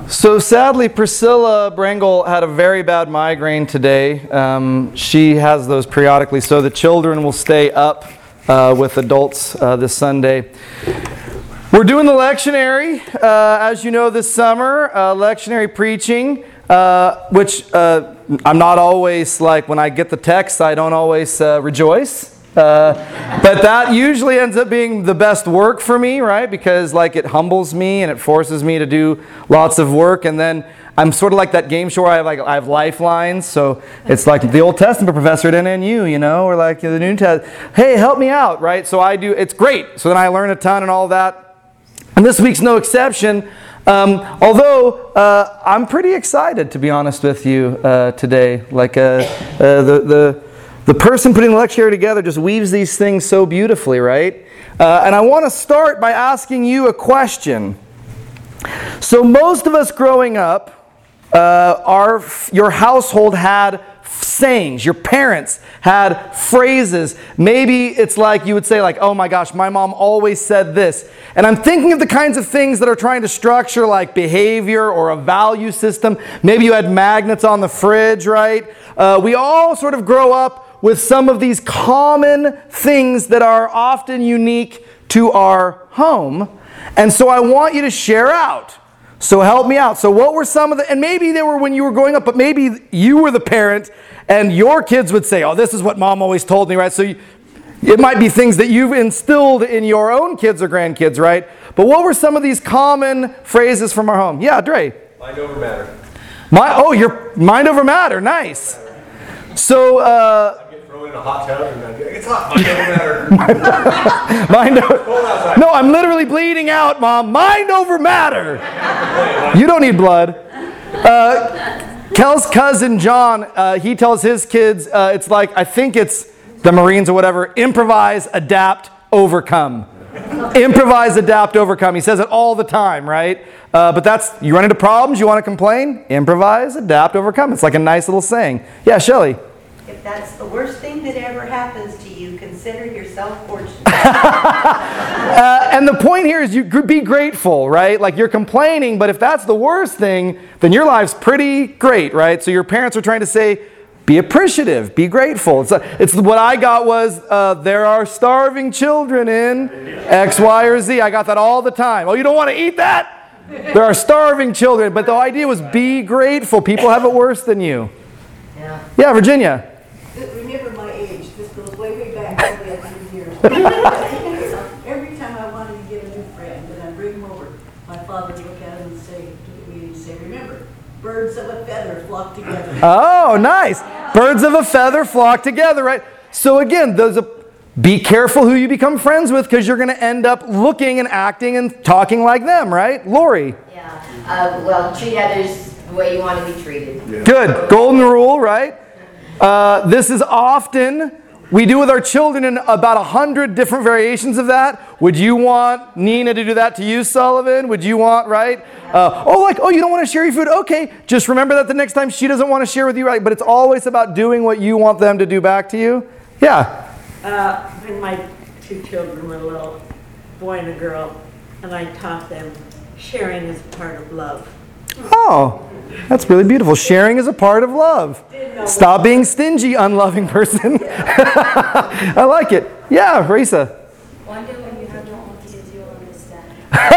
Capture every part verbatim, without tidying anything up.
So sadly, Priscilla Brangle had a very bad migraine today. Um, she has those periodically, so the children will stay up uh, with adults uh, this Sunday. We're doing the lectionary, uh, as you know, this summer, uh, lectionary preaching, uh, which uh, I'm not always, like, when I get the text, I don't always uh, rejoice. Uh, but that usually ends up being the best work for me, right? Because like it humbles me and it forces me to do lots of work. And then I'm sort of like that game show where I have like I have lifelines. So it's like the Old Testament professor at N N U, you know, or like the New Testament. Hey, help me out, right? So I do. It's great. So then I learn a ton and all that. And this week's no exception. Um, although uh, I'm pretty excited, to be honest with you, uh, today. Like uh, uh, the the. The person putting the lectionary together just weaves these things so beautifully, right? Uh, and I want to start by asking you a question. So most of us growing up, uh, our your household had sayings. Your parents had phrases. Maybe it's like you would say like, oh my gosh, my mom always said this. And I'm thinking of the kinds of things that are trying to structure like behavior or a value system. Maybe you had magnets on the fridge, right? Uh, we all sort of grow up with some of these common things that are often unique to our home. And so I want you to share out. So help me out. So what were some of the, and maybe they were when you were growing up, but maybe you were the parent and your kids would say, oh, this is what mom always told me, right? So you, it might be things that you've instilled in your own kids or grandkids, right? But what were some of these common phrases from our home? Yeah, Dre. Mind over matter. My, oh, your mind over matter. Nice. So, uh, in a hot tub and then it's hot. Mind over matter. Mind over. No, I'm literally bleeding out, Mom. Mind over matter. You don't need blood. Uh, Kel's cousin John, uh, he tells his kids, uh, it's like, I think it's the Marines or whatever, improvise, adapt, overcome. Improvise, adapt, overcome. He says it all the time, right? Uh, but that's, you run into problems, you want to complain, improvise, adapt, overcome. It's like a nice little saying. Yeah, Shelley. If that's the worst thing that ever happens to you, consider yourself fortunate. uh, and the point here is you be grateful, right? Like you're complaining, but if that's the worst thing, then your life's pretty great, right? So your parents are trying to say, be appreciative, be grateful. It's, a, it's what I got was, uh, there are starving children in X, Y, or Z. I got that all the time. Oh, you don't want to eat that? There are starving children. But the idea was be grateful. People have it worse than you. Yeah, yeah Virginia. Remember my age. This goes way, way back, probably a hundred years. Every time I wanted to get a new friend, and I'd bring him over, my father would look at him and say, he'd say, remember, birds of a feather flock together. Oh, nice. Birds of a feather flock together, right? So again, those are, be careful who you become friends with because you're going to end up looking and acting and talking like them, right? Lori. Yeah. Uh, well, treat others the way you want to be treated. Yeah. Good. Golden rule, right? Uh, this is often, we do with our children in about a hundred different variations of that. Would you want Nina to do that to you, Sullivan? Would you want, right? Uh, oh, like, oh, you don't want to share your food? Okay, just remember that the next time she doesn't want to share with you, right? But it's always about doing what you want them to do back to you. Yeah. Uh, when my two children were little, boy and a girl, and I taught them sharing is part of love. Oh, that's really beautiful. Sharing is a part of love. Stop being stingy, unloving person. I like it. Yeah, Risa. One day when you have your own kids, you'll understand.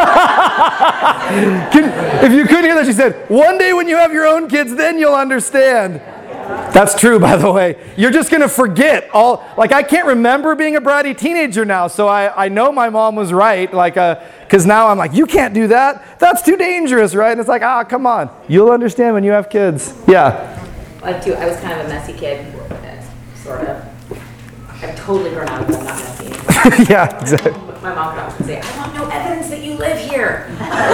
Can, if you couldn't hear that, she said, one day when you have your own kids, then you'll understand. That's true, by the way. You're just going to forget all. Like, I can't remember being a bratty teenager now, so I, I know my mom was right. Like, because uh, now I'm like, you can't do that. That's too dangerous, right? And it's like, ah, come on. You'll understand when you have kids. Yeah. Like, too, I was kind of a messy kid, sort of. I've totally grown out of it. I'm not messy. Yeah, exactly. My mom would often say, I want no evidence that you live here.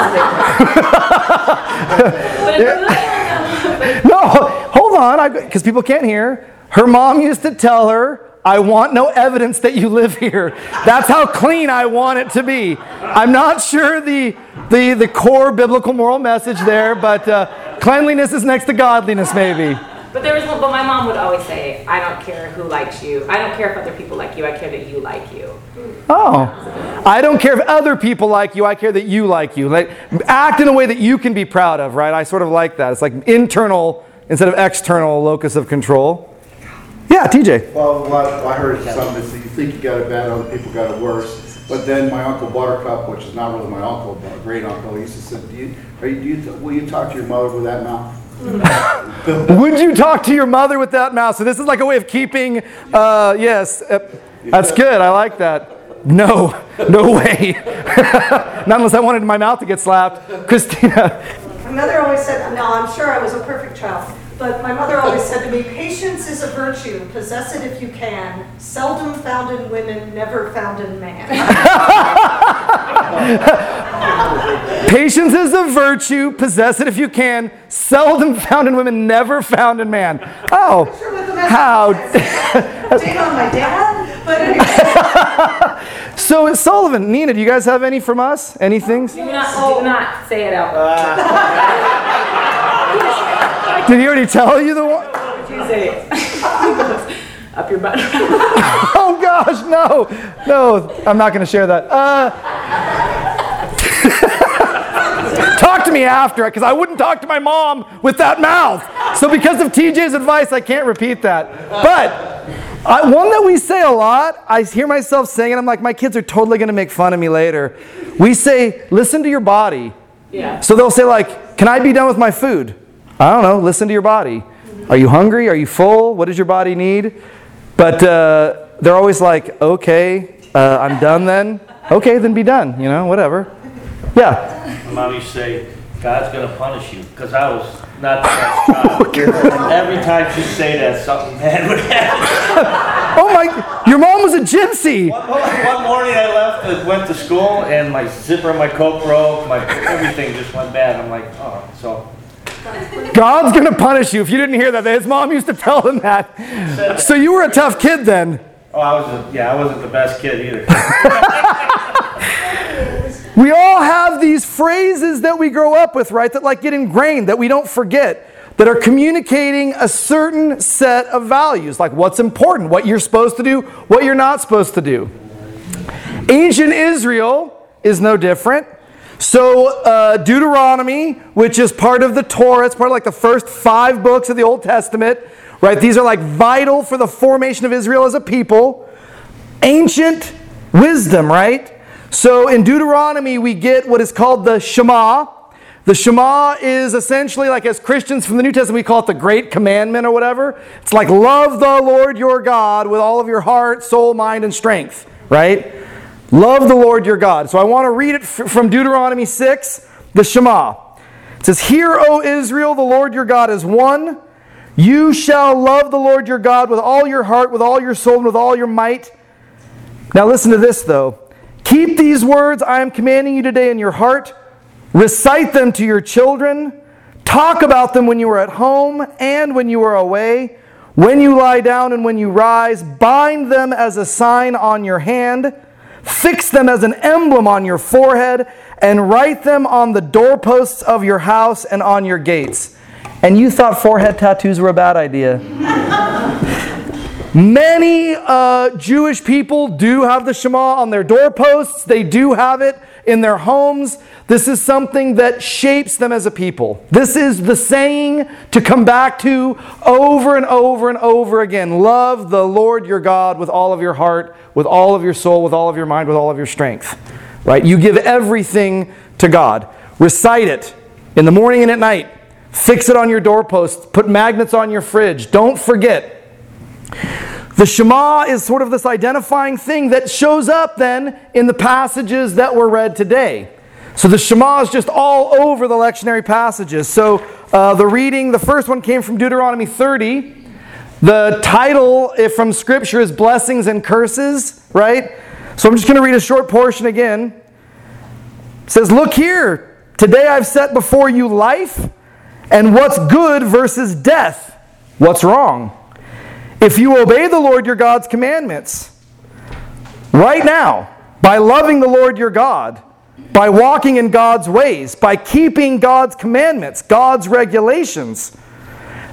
No, hold on, because people can't hear. Her mom used to tell her, I want no evidence that you live here. That's how clean I want it to be. I'm not sure the the, the core biblical moral message there, but uh, cleanliness is next to godliness, maybe. But there was one, but my mom would always say, I don't care who likes you. I don't care if other people like you. I care that you like you. Oh. I don't care if other people like you. I care that you like you. Like, act in a way that you can be proud of, right? I sort of like that. It's like internal instead of external locus of control. Yeah, T J. Well, what I heard something that you think you got it bad, other people got it worse. But then my uncle Buttercup, which is not really my uncle, but a great uncle, he used to say, do you, are you, do you, will you talk to your mother with that mouth? Would you talk to your mother with that mouth? So this is like a way of keeping, uh, yes, uh, that's good. I like that. No, no way. Not unless I wanted my mouth to get slapped. Christina. My mother always said, no, I'm sure I was a perfect child, but my mother always said to me, patience is a virtue, possess it if you can, seldom found in women, never found in man. Patience is a virtue, possess it if you can, seldom found in women, never found in man. Oh, I'm sure what the message how? was. Date on my dad, but anyway. So, Sullivan, Nina, do you guys have any from us? Any things? Do not, do not say it out loud. Did he already tell you the one? What did you say? Up your butt. Oh gosh, no, no, I'm not going to share that. Uh, talk to me after, because I wouldn't talk to my mom with that mouth. So because of T J's advice, I can't repeat that. But I, one that we say a lot, I hear myself saying it, I'm like, my kids are totally going to make fun of me later. We say, listen to your body. Yeah. So they'll say like, can I be done with my food? I don't know, listen to your body. Are you hungry? Are you full? What does your body need? But uh, they're always like, okay, uh, I'm done then. Okay, then be done, you know, whatever. Yeah. My mom used to say, God's going to punish you, because I was not the best child. Every time she'd say that, something bad would happen. Oh my, your mom was a gypsy. One, one morning I left, uh, went to school, and my zipper of my coat broke, my everything just went bad. I'm like, oh, so... God's going to punish you. If you didn't hear that, his mom used to tell him that. So you were a tough kid then. Oh, I was, a, yeah, I wasn't the best kid either. We all have these phrases that we grow up with, right? That like get ingrained, that we don't forget, that are communicating a certain set of values, like what's important, what you're supposed to do, what you're not supposed to do. Ancient Israel is no different. So uh, Deuteronomy, which is part of the Torah, it's part of like the first five books of the Old Testament, right? These are like vital for the formation of Israel as a people. Ancient wisdom, right? So in Deuteronomy, we get what is called the Shema. The Shema is essentially like, as Christians from the New Testament, we call it the Great Commandment or whatever. It's like, love the Lord your God with all of your heart, soul, mind, and strength, right? Love the Lord your God. So I want to read it f- from Deuteronomy six, the Shema. It says, Hear, O Israel, the Lord your God is one. You shall love the Lord your God with all your heart, with all your soul, and with all your might. Now listen to this, though. Keep these words I am commanding you today in your heart. Recite them to your children. Talk about them when you are at home and when you are away. When you lie down and when you rise, bind them as a sign on your hand. Fix them as an emblem on your forehead, and write them on the doorposts of your house and on your gates. And you thought forehead tattoos were a bad idea. Many uh, Jewish people do have the Shema on their doorposts. They do have it in their homes. This is something that shapes them as a people. This is the saying to come back to over and over and over again. Love the Lord your God with all of your heart, with all of your soul, with all of your mind, with all of your strength. Right? You give everything to God. Recite it in the morning and at night. Fix it on your doorpost. Put magnets on your fridge. Don't forget. The Shema is sort of this identifying thing that shows up then in the passages that were read today. So the Shema is just all over the lectionary passages. So uh, the reading, the first one came from Deuteronomy thirty. The title from Scripture is Blessings and Curses, right? So I'm just going to read a short portion again. It says, Look here, today I've set before you life and what's good versus death. What's wrong? If you obey the Lord your God's commandments, right now, by loving the Lord your God, by walking in God's ways, by keeping God's commandments, God's regulations,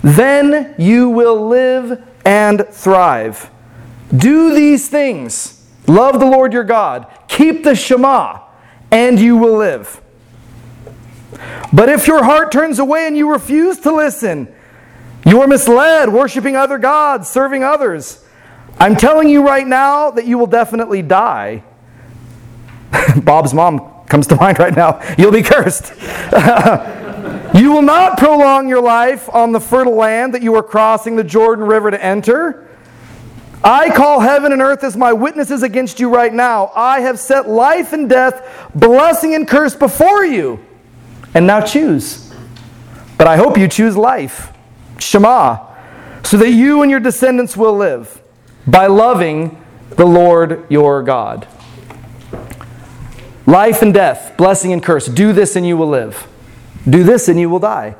Then you will live and thrive. Do these things. Love the Lord your God. Keep the Shema, and you will live. But if your heart turns away and you refuse to listen, you are misled, worshiping other gods, serving others. I'm telling you right now that you will definitely die. Bob's mom comes to mind right now. You'll be cursed. You will not prolong your life on the fertile land that you are crossing the Jordan River to enter. I call heaven and earth as my witnesses against you right now. I have set life and death, blessing and curse before you. And now choose. But I hope you choose life, Shema, so that you and your descendants will live by loving the Lord your God. Life and death, blessing and curse. Do this and you will live. Do this and you will die.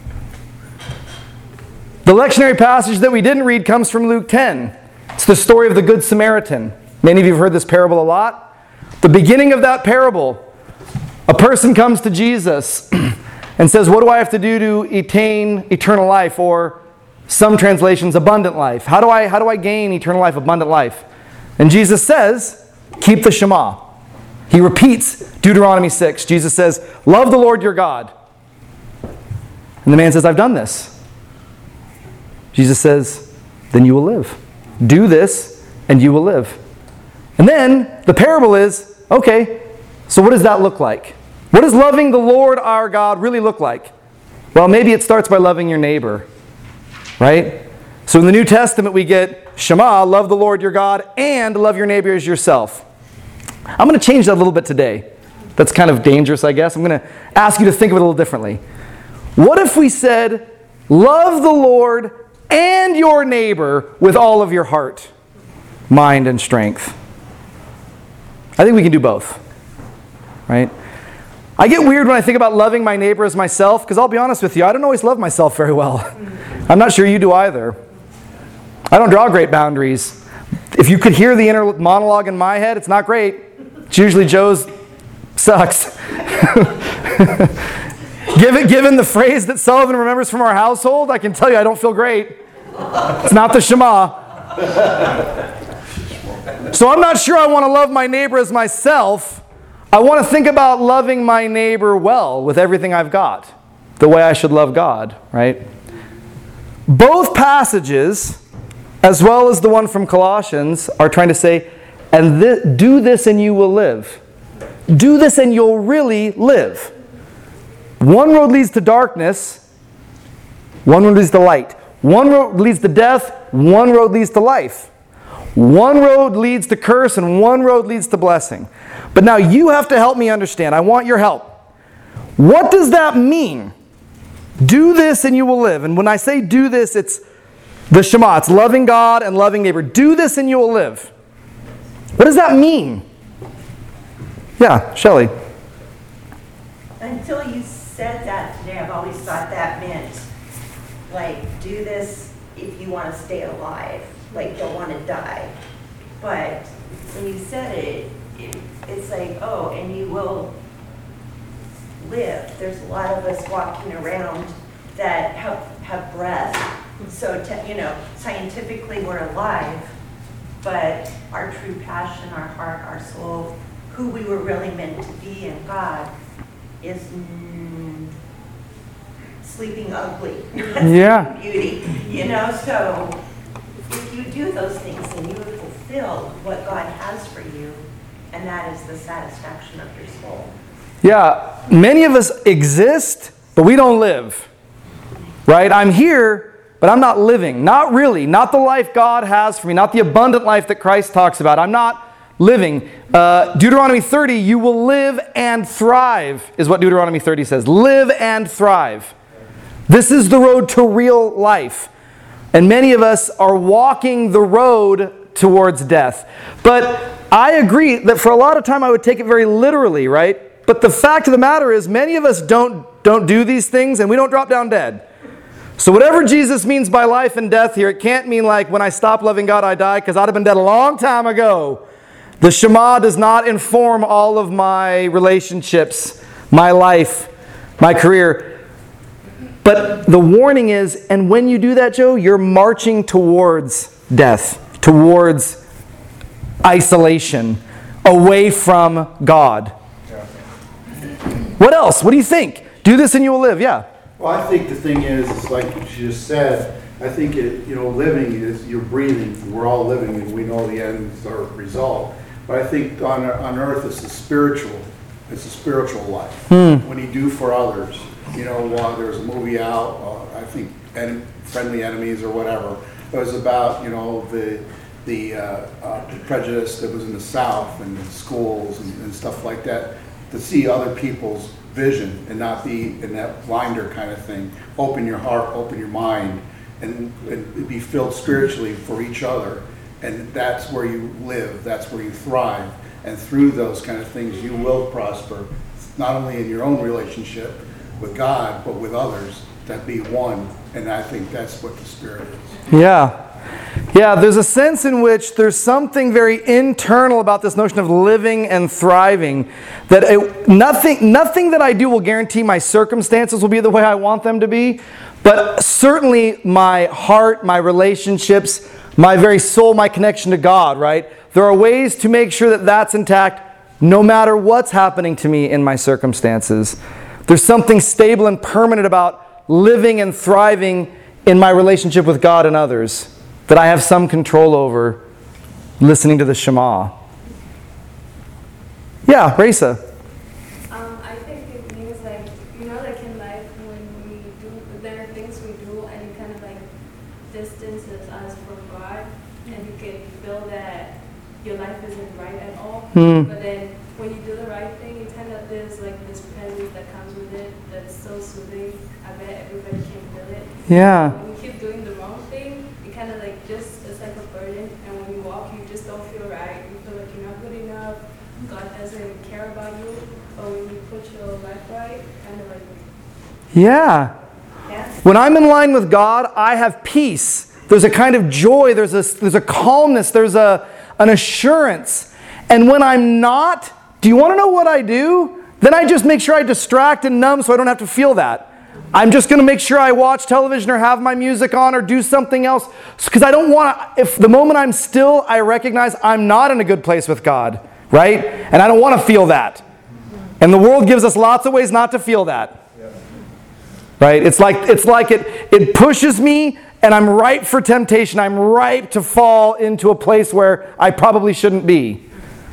The lectionary passage that we didn't read comes from Luke ten. It's the story of the Good Samaritan. Many of you have heard this parable a lot. The beginning of that parable, a person comes to Jesus and says, what do I have to do to attain eternal life? Or some translations, abundant life. How do I, how do I gain eternal life, abundant life? And Jesus says, keep the Shema. He repeats Deuteronomy six. Jesus says, love the Lord your God. And the man says, I've done this. Jesus says, then you will live. Do this and you will live. And then the parable is, okay, so what does that look like? What does loving the Lord our God really look like? Well, maybe it starts by loving your neighbor, right? So in the New Testament we get Shema, love the Lord your God, and love your neighbor as yourself. I'm going to change that a little bit today. That's kind of dangerous, I guess. I'm going to ask you to think of it a little differently. What if we said, love the Lord and your neighbor with all of your heart, mind, and strength? I think we can do both, right? I get weird when I think about loving my neighbor as myself, because I'll be honest with you, I don't always love myself very well. I'm not sure you do either. I don't draw great boundaries. If you could hear the inner monologue in my head, it's not great. It's usually Joe's sucks. given, given the phrase that Sullivan remembers from our household, I can tell you I don't feel great. It's not the Shema. So I'm not sure I want to love my neighbor as myself. I want to think about loving my neighbor well with everything I've got, the way I should love God, right? Both passages, as well as the one from Colossians, are trying to say, and th- do this and you will live. Do this and you'll really live. One road leads to darkness, one road leads to light. One road leads to death, one road leads to life. One road leads to curse and one road leads to blessing. But now you have to help me understand. I want your help. What does that mean? Do this and you will live. And when I say do this, it's the Shema. It's loving God and loving neighbor. Do this and you will live. What does that mean? Yeah, Shelley. Until you said that today, I've always thought that meant, like, do this if you want to stay alive, like, don't want to die. But when you said it, it, it's like, oh, and you will live. There's a lot of us walking around that have, have breath. So, to, you know, scientifically we're alive, but our true passion, our heart, our soul, who we were really meant to be in God is mm, sleeping ugly. Yeah. Beauty, you know, so if you do those things, then you have fulfilled what God has for you, and that is the satisfaction of your soul. Yeah, many of us exist, but we don't live. Right? I'm here, but I'm not living. Not really. Not the life God has for me. Not the abundant life that Christ talks about. I'm not living. Uh, Deuteronomy thirty, you will live and thrive, is what Deuteronomy thirty says. Live and thrive. This is the road to real life. And many of us are walking the road towards death. But I agree that for a lot of time I would take it very literally, right? But the fact of the matter is many of us don't, don't do these things and we don't drop down dead. So whatever Jesus means by life and death here, it can't mean like when I stop loving God I die, because I'd have been dead a long time ago. The Shema does not inform all of my relationships, my life, my career. But the warning is, and when you do that, Joe, you're marching towards death, towards isolation, away from God. What else? What do you think? Do this and you will live. Yeah. Well, I think the thing is, it's like you just said, I think it, you know, living is, you're breathing, we're all living, and we know the end or result. But I think on, on earth, it's a spiritual, it's a spiritual life. Hmm. When you do for others, you know, while there's a movie out, uh, I think, en- Friendly Enemies or whatever, it was about, you know, the, the uh, uh, prejudice that was in the South and in schools and, and stuff like that, to see other people's vision and not be in that blinder kind of thing. Open your heart, open your mind, and, and be filled spiritually for each other. And that's where you live, that's where you thrive. And through those kind of things, you will prosper, not only in your own relationship with God, but with others, that be one. And I think that's what the Spirit is. Yeah. Yeah, there's a sense in which there's something very internal about this notion of living and thriving. That it, nothing, nothing that I do will guarantee my circumstances will be the way I want them to be. But certainly my heart, my relationships, my very soul, my connection to God, right? There are ways to make sure that that's intact no matter what's happening to me in my circumstances. There's something stable and permanent about living and thriving in my relationship with God and others that I have some control over, listening to the Shema. Yeah, Raisa. Um, I think it means like, you know, like in life when we do, there are things we do and it kind of like distances us from God, and you can feel that your life isn't right at all. Hmm. But then when you do the right thing, it kind of, there's like this presence that comes with it that's so soothing. I bet everybody can feel it. Yeah. When you keep doing the wrong thing, it kind of like just, it's like a burden, and when you walk, you just don't feel right. You feel like you're not good enough. God doesn't care about you. But when you put your life right, kind of like, Yeah. Yeah. When I'm in line with God, I have peace. There's a kind of joy. There's a, there's a calmness. There's a, an assurance. And when I'm not, do you want to know what I do? Then I just make sure I distract and numb so I don't have to feel that. I'm just going to make sure I watch television or have my music on or do something else. Because I don't want to, if the moment I'm still, I recognize I'm not in a good place with God. Right? And I don't want to feel that. And the world gives us lots of ways not to feel that. Right? It's like it's like it it pushes me and I'm ripe for temptation. I'm ripe to fall into a place where I probably shouldn't be.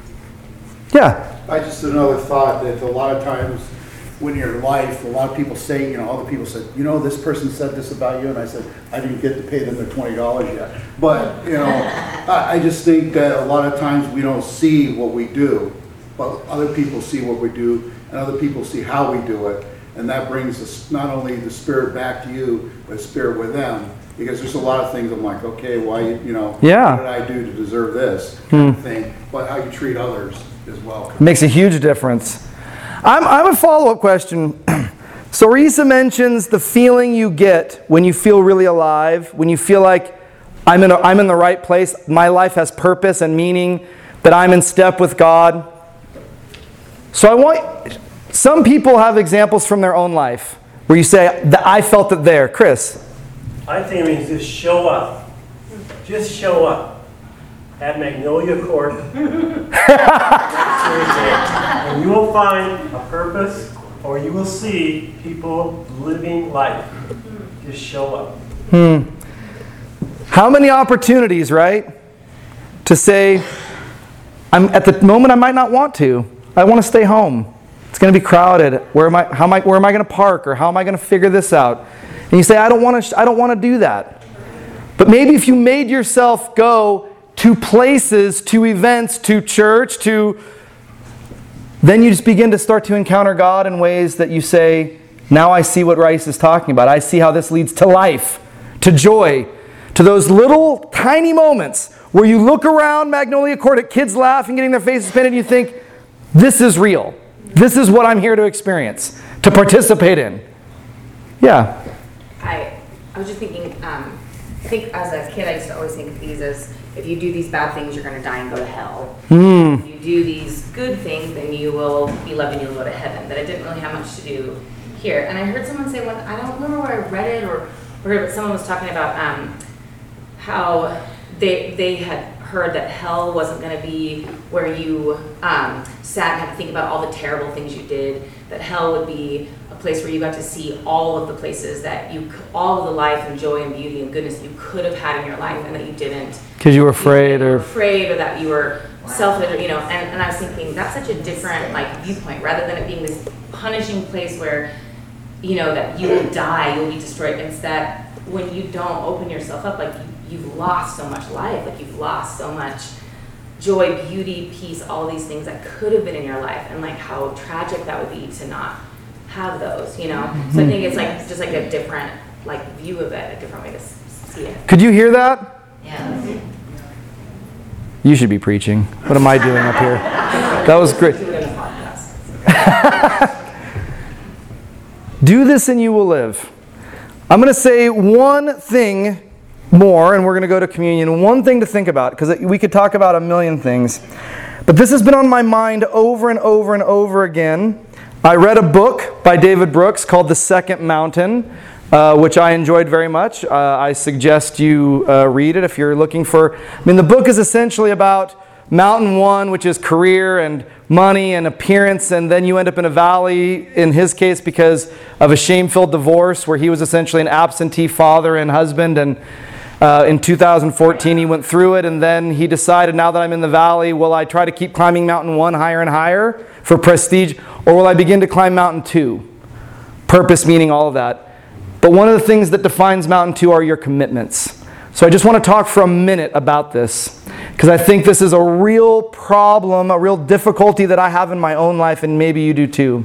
Yeah. I just another thought that a lot of times when you're in life, a lot of people say, you know, other people said, you know, this person said this about you, and I said, I didn't get to pay them their twenty dollars yet. But, you know, I, I just think that a lot of times we don't see what we do, but other people see what we do, and other people see how we do it, and that brings us not only the Spirit back to you, but Spirit with them. Because there's a lot of things I'm like, okay, why, you know, Yeah. what did I do to deserve this kind of thing, but how you treat others as well. Makes a huge difference. I'm, I'm a follow-up question. So Risa mentions the feeling you get when you feel really alive, when you feel like I'm in, a, I'm in the right place, my life has purpose and meaning, that I'm in step with God. So I want, some people have examples from their own life where you say, that I felt it there. Chris? I think it means just show up. Just show up at Magnolia Court. And you will find a purpose, or you will see people living life. Just show up. Hmm. How many opportunities, right? To say, I'm at the moment I might not want to. I want to stay home. It's going to be crowded. Where am I? How am I? Where am I going to park? Or how am I going to figure this out? And you say, I don't want to. I don't want to do that. But maybe if you made yourself go to places, to events, to church, to then you just begin to start to encounter God in ways that you say, now I see what Rice is talking about. I see how this leads to life, to joy, to those little tiny moments where you look around Magnolia Court at kids laughing, getting their faces painted, and you think, this is real. This is what I'm here to experience, to participate in. Yeah. I, I was just thinking, um, I think as a kid I used to always think of these as, if you do these bad things, you're going to die and go to hell. Mm. If you do these good things, then you will be loved and you'll go to heaven. But it didn't really have much to do here. And I heard someone say one, I don't remember where I read it or heard it, but someone was talking about um, how they they had heard that hell wasn't going to be where you um, sat and had to think about all the terrible things you did, that hell would be a place where you got to see all of the places that you, c- all of the life and joy and beauty and goodness you could have had in your life and that you didn't. Because you were afraid You were or... afraid or that you were selfish, or, you know, and, and I was thinking, that's such a different, like, viewpoint, rather than it being this punishing place where, you know, that you will die, you'll be destroyed. It's that when you don't open yourself up, like, you, you've lost so much life, like, you've lost so much joy, beauty, peace, all these things that could have been in your life, and, like, how tragic that would be to not have those, you know? Mm-hmm. So I think it's, like, just, like, a different, like, view of it, a different way to s- see it. Could you hear that? Yeah. You should be preaching. What am I doing up here? That was great. Do this and you will live. I'm going to say one thing more, and we're going to go to communion. One thing to think about, because we could talk about a million things. But this has been on my mind over and over and over again. I read a book by David Brooks called The Second Mountain, uh, which I enjoyed very much. Uh, I suggest you uh, read it if you're looking for... I mean, the book is essentially about Mountain One, which is career and money and appearance, and then you end up in a valley, in his case, because of a shame-filled divorce, where he was essentially an absentee father and husband, and uh, in two thousand fourteen he went through it, and then he decided, now that I'm in the valley, will I try to keep climbing Mountain One higher and higher for prestige, or will I begin to climb Mountain Two? Purpose, meaning, all of that. But one of the things that defines Mountain Two are your commitments. So I just want to talk for a minute about this, because I think this is a real problem, a real difficulty that I have in my own life, and maybe you do too.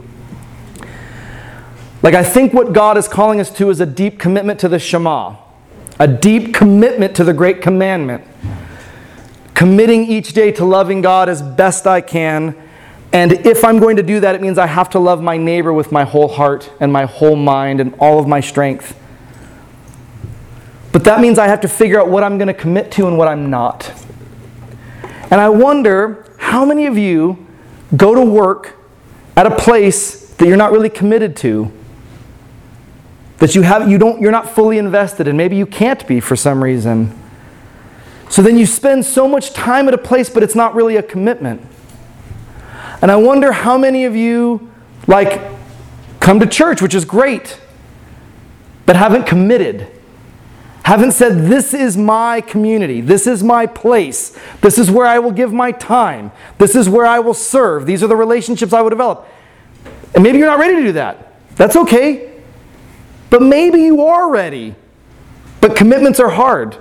Like, I think what God is calling us to is a deep commitment to the Shema, a deep commitment to the Great Commandment, committing each day to loving God as best I can. And if I'm going to do that, it means I have to love my neighbor with my whole heart and my whole mind and all of my strength. But that means I have to figure out what I'm going to commit to and what I'm not. And I wonder how many of you go to work at a place that you're not really committed to, that you have, you don't, you're not fully invested in. Maybe you can't be for some reason. So then you spend so much time at a place, but it's not really a commitment. And I wonder how many of you, like, come to church, which is great, but haven't committed. Haven't said, this is my community. This is my place. This is where I will give my time. This is where I will serve. These are the relationships I will develop. And maybe you're not ready to do that. That's okay. But maybe you are ready. But commitments are hard.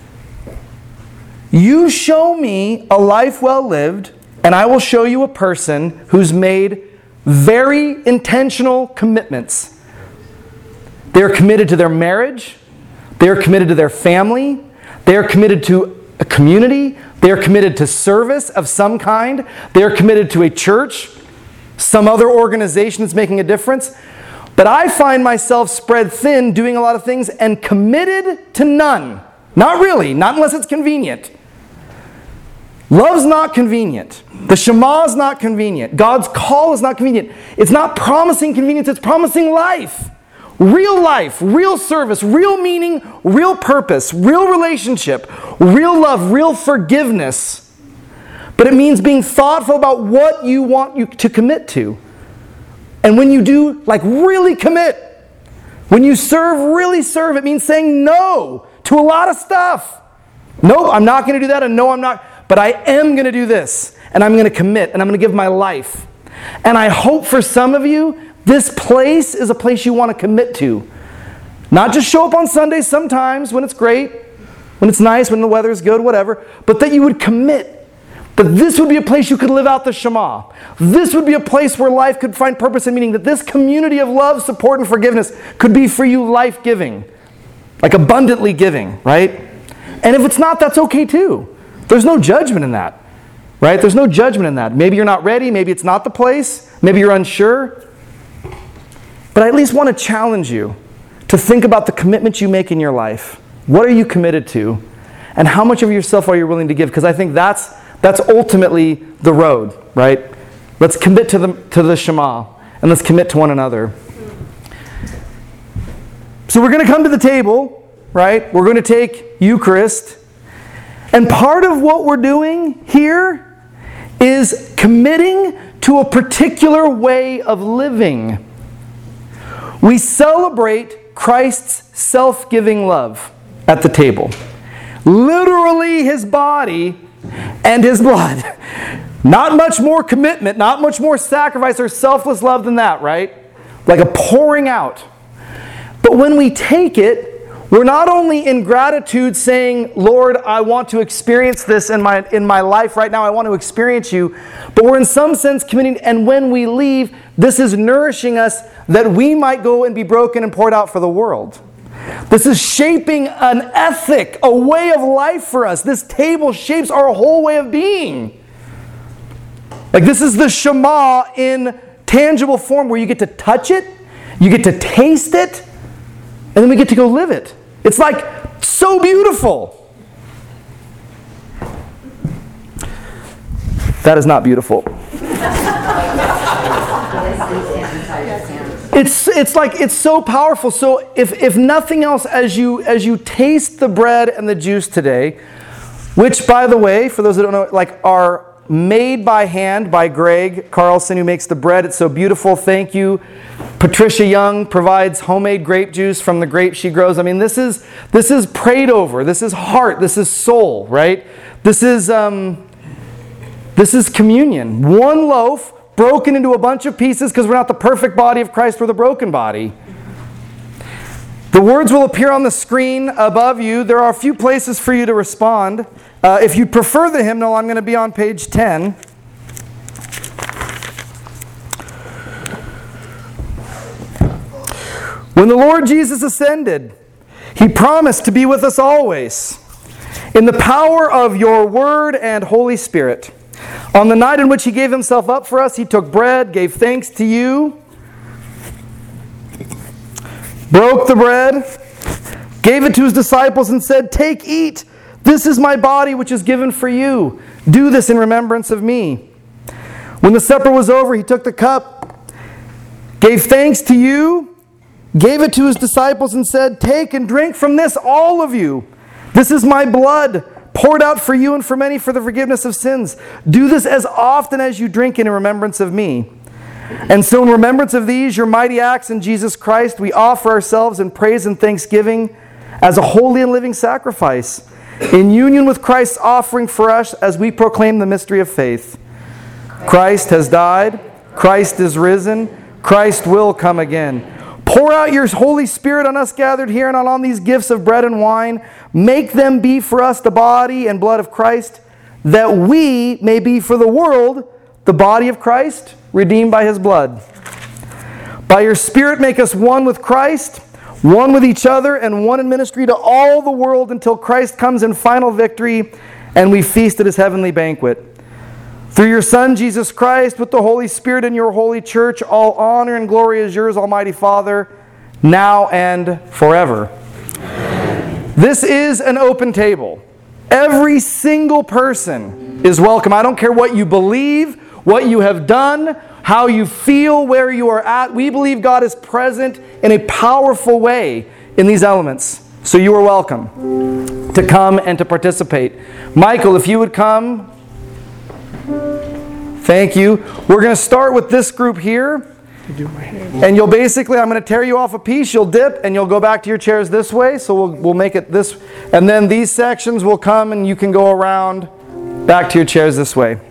You show me a life well lived, and I will show you a person who's made very intentional commitments. They're committed to their marriage. They're committed to their family. They're committed to a community. They're committed to service of some kind. They're committed to a church, some other organization that's making a difference. But I find myself spread thin doing a lot of things and committed to none. Not really, not unless it's convenient. Love's not convenient. The Shema is not convenient. God's call is not convenient. It's not promising convenience, it's promising life. Real life, real service, real meaning, real purpose, real relationship, real love, real forgiveness. But it means being thoughtful about what you want you to commit to. And when you do, like, really commit, when you serve, really serve, it means saying no to a lot of stuff. Nope, I'm not going to do that, and no, I'm not. But I am going to do this, and I'm going to commit, and I'm going to give my life. And I hope for some of you, this place is a place you want to commit to. Not just show up on Sundays sometimes when it's great, when it's nice, when the weather is good, whatever, but that you would commit. That this would be a place you could live out the Shema. This would be a place where life could find purpose and meaning. That this community of love, support, and forgiveness could be for you life-giving. Like abundantly giving, right? And if it's not, that's okay too. There's no judgment in that, right? There's no judgment in that. Maybe you're not ready. Maybe it's not the place. Maybe you're unsure. But I at least want to challenge you to think about the commitments you make in your life. What are you committed to? And how much of yourself are you willing to give? Because I think that's that's ultimately the road, right? Let's commit to the, to the Shema, and let's commit to one another. So we're going to come to the table, right? We're going to take Eucharist. And part of what we're doing here is committing to a particular way of living. We celebrate Christ's self-giving love at the table. Literally his body and his blood. Not much more commitment, not much more sacrifice or selfless love than that, right? Like a pouring out. But when we take it, we're not only in gratitude saying, Lord, I want to experience this in my, in my life right now. I want to experience you. But we're in some sense committing, and when we leave, this is nourishing us that we might go and be broken and poured out for the world. This is shaping an ethic, a way of life for us. This table shapes our whole way of being. Like this is the Shema in tangible form where you get to touch it, you get to taste it, and then we get to go live it. It's like so beautiful. That is not beautiful. It's it's like it's so powerful. So if if nothing else, as you as you taste the bread and the juice today, which by the way, for those that don't know, like are made by hand by Greg Carlson, who makes the bread. It's so beautiful. Thank you. Patricia Young provides homemade grape juice from the grapes she grows. I mean, this is this is prayed over. This is heart. This is soul, right? This is um, this is communion. One loaf broken into a bunch of pieces because we're not the perfect body of Christ. We're the broken body. The words will appear on the screen above you. There are a few places for you to respond. Uh, if you prefer the hymnal, I'm going to be on page ten. When the Lord Jesus ascended, He promised to be with us always in the power of your word and Holy Spirit. On the night in which He gave Himself up for us, He took bread, gave thanks to you, broke the bread, gave it to His disciples and said, "Take, eat. This is my body which is given for you. Do this in remembrance of me." When the supper was over, He took the cup, gave thanks to you, gave it to His disciples and said, "Take and drink from this, all of you. This is my blood, poured out for you and for many for the forgiveness of sins. Do this as often as you drink in remembrance of me." And so in remembrance of these, your mighty acts in Jesus Christ, we offer ourselves in praise and thanksgiving as a holy and living sacrifice, in union with Christ's offering for us as we proclaim the mystery of faith. Christ has died. Christ is risen. Christ will come again. Pour out your Holy Spirit on us gathered here and on these gifts of bread and wine. Make them be for us the body and blood of Christ, that we may be for the world the body of Christ, redeemed by His blood. By your Spirit make us one with Christ, one with each other, and one in ministry to all the world until Christ comes in final victory and we feast at His heavenly banquet. Through your Son, Jesus Christ, with the Holy Spirit in your holy church, all honor and glory is yours, Almighty Father, now and forever. This is an open table. Every single person is welcome. I don't care what you believe, what you have done, how you feel, where you are at. We believe God is present in a powerful way in these elements. So you are welcome to come and to participate. Michael, if you would come. Thank you. We're going to start with this group here. And you'll basically, I'm going to tear you off a piece, you'll dip, and you'll go back to your chairs this way. So we'll, we'll make it this. And then these sections will come and you can go around back to your chairs this way.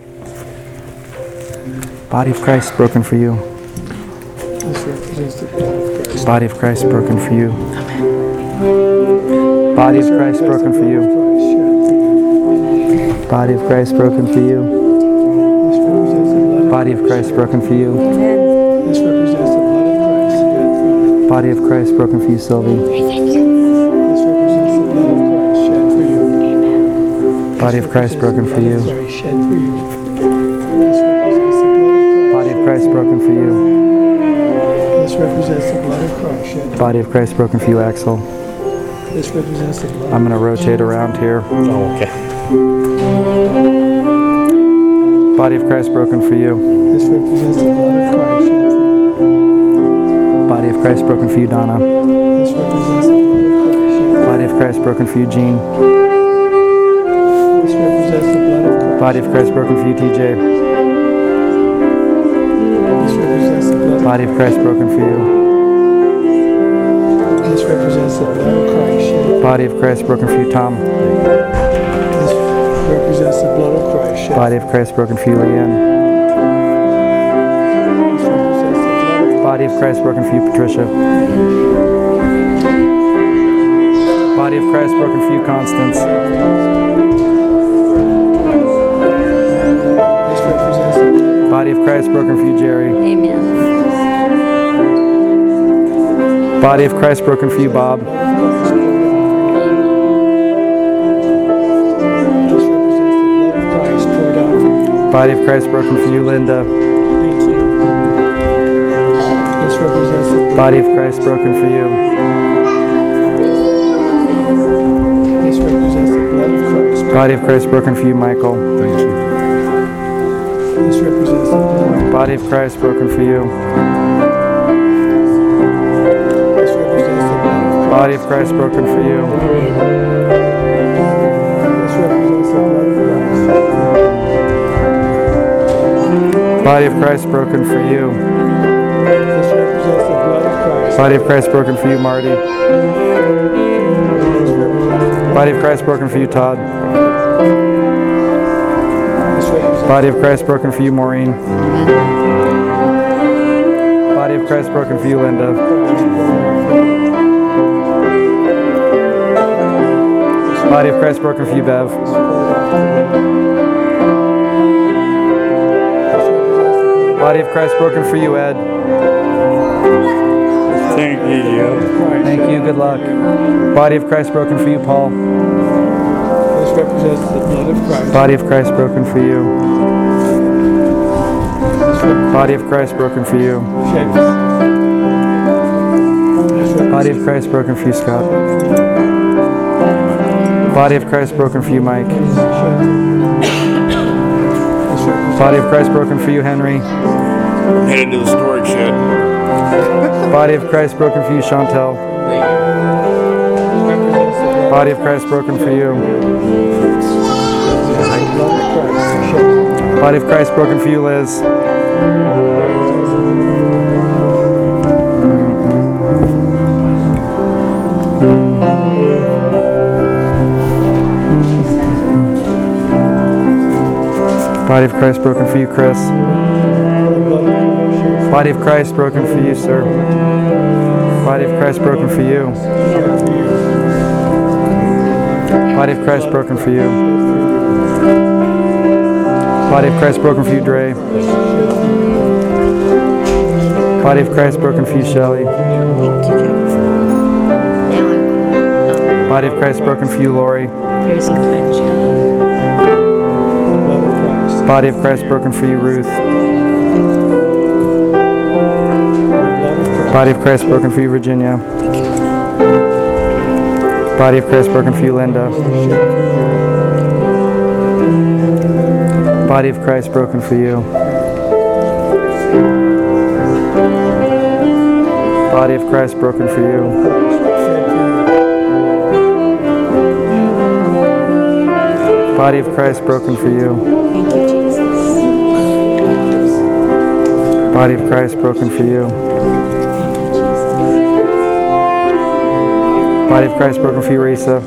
Body of Christ broken for you. Body of Christ broken for you. Body of Christ broken for you. Body of Christ broken for you. Body of Christ broken for you. This represents the blood of Christ shed for you. Body of Christ broken for you, Sylvie. This represents the blood of Christ shed for you. Body of Christ broken for you. Sorry, shed for you. This represents the blood of Christ. Body of Christ broken for you. This represents the blood of Christ shed for you. Body of Christ broken for you, Axel. This represents the blood. I'm going to rotate around here. Oh, okay. Body of Christ broken for you. This represents the blood of Christ shed for you. Body of Christ broken for you, Donna. This represents the blood of Christ. Body of Christ broken for you, Gene. This represents the blood of Christ. Body of Christ broken for you, T J. This represents the blood of Body of Christ broken for you. This represents the blood of Christ. shed. Body of Christ broken for you, Tom. This represents the blood of Christ. shed. Body of Christ broken for you, Leanne. This represents the blood of Body of Christ broken for you, Patricia. Body of Christ broken for you, Constance. This represents the blood Body of Christ broken for you, Jerry. Amen. Body of Christ broken for you, Bob. of Christ. This represents the blood of Christ poured out for you. Body of Christ broken for you, Linda. Thank you. This represents the blood. Body of Christ broken for you. This represents the blood of Christ. Body of Christ broken for you, Michael. Thank you. This represents the blood. Body of Christ broken for you. This represents the blood of Christ. Body of Christ broken for you. This represents the blood of Christ. Body of Christ broken for you. This represents the blood of Christ. Body of Christ broken for you, Marty. Body of Christ broken for you, Todd. This represents Body of Christ broken for you, Maureen. Body of Christ broken for you, Linda. Body of Christ broken for you, Bev. Body of Christ broken for you, Ed. Thank you. Thank you, good luck. Body of Christ broken for you, Paul. This represents the blood of Christ. Body of Christ broken for you. This represents Body of Christ broken for you. shed. This Body of Christ broken for you, Scott. Body of Christ broken for you, Mike. Body of Christ broken for you, Henry. Headed to the storage shed. Body of Christ broken for you, Chantel. Body of Christ broken for you. Body of Christ broken for you, Liz. Body of Christ broken for you, Chris. Body of Christ broken for you, sir. Body of Christ broken for you. Body of Christ broken for you. Body of Christ broken for you, Dre. Body of Christ broken for you, Shelly. Body of Christ broken for you, Lori. Body of Christ broken for you, Ruth. Body of Christ broken for you, Virginia. Body of Christ broken for you, Linda. Body of Christ broken for you. Body of Christ broken for you. Body of Christ broken for you. Thank you, Jesus. Body of Christ broken for you. Body of Christ broken for you, Risa.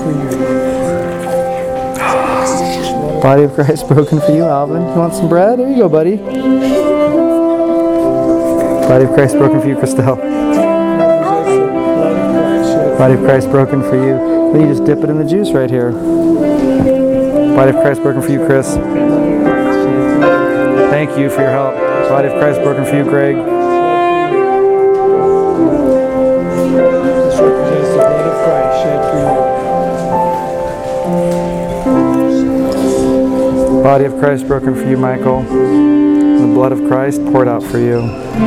Body of Christ broken for you, Alvin. You want some bread? There you go, buddy. Body of Christ broken for you, Christelle. Body of Christ broken for you. Then you just dip it in the juice right here. Body of Christ broken for you, Chris. Thank you for your help. Body of Christ broken for you, Greg. This represents the blood of Christ shed for you. Body of Christ broken for you, Michael. The blood of Christ poured out for you.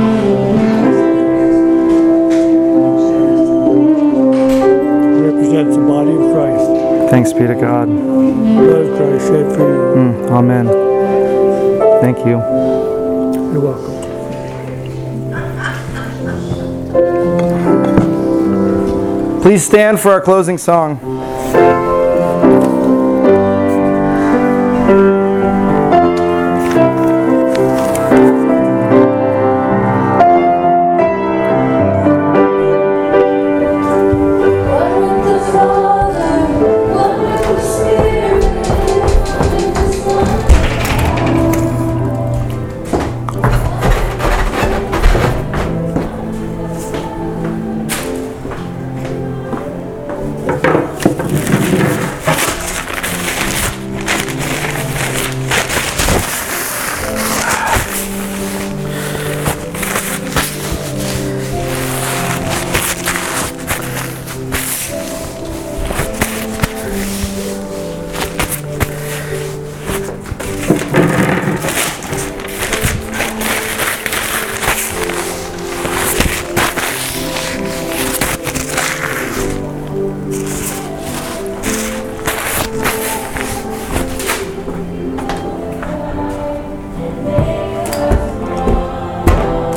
Represents the body of Christ. Thanks be to God. Blood of Christ shed for you. Mm, amen. Thank you. You're welcome. Please stand for our closing song.